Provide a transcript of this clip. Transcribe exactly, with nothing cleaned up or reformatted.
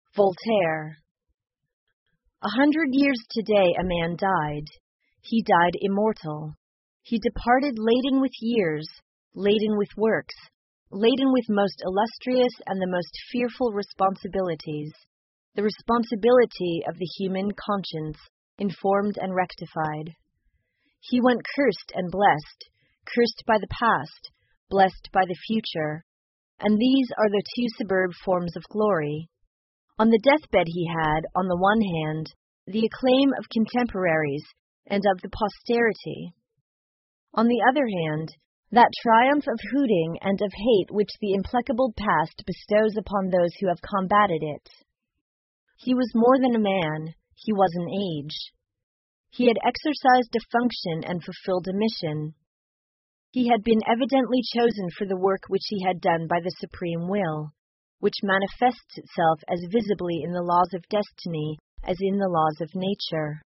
Voltaire. A hundred years today a man died. He died immortal. He departed laden with years, laden with works, laden with most illustrious and the most fearful responsibilities, the responsibility of the human conscience, informed and rectified. He went cursed and blessed, cursed by the past, blessed by the future, and these are the two superb forms of glory. On the deathbed he had, on the one hand, the acclaim of contemporaries and of the posterity. On the other hand, that triumph of hooting and of hate which the implacable past bestows upon those who have combated it. He was more than a man, he was an age. He had exercised a function and fulfilled a mission. He had been evidently chosen for the work which he had done by the supreme will, which manifests itself as visibly in the laws of destiny as in the laws of nature.